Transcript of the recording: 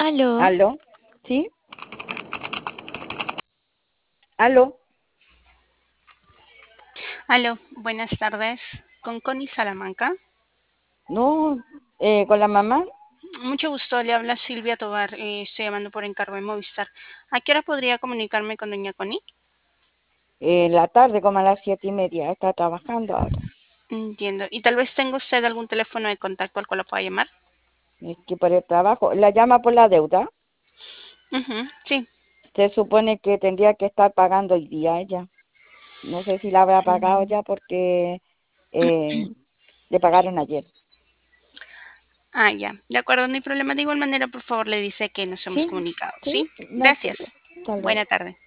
Aló, ¿Aló? ¿Sí? ¿Aló? aló, buenas tardes. Con Connie Salamanca. No, con la mamá, Mucho gusto, le habla Silvia Tobar. Estoy llamando por encargo de Movistar. ¿A qué hora podría comunicarme con doña Connie? en la tarde, como a las 7:30, está trabajando ahora. Entiendo. ¿Y tal vez tenga usted algún teléfono de contacto al cual la pueda llamar? Es que por el trabajo, la llama por la deuda. Ujú, sí. Se supone que tendría que estar pagando hoy día ella. No sé si la habrá pagado ya porque eh, le pagaron ayer. Ah, ya. De acuerdo, no hay problema. De igual manera, por favor, le dice que nos hemos ¿Sí? comunicado, ¿Sí? ¿sí? No hay problema. Gracias. Hasta luego. Buena tarde.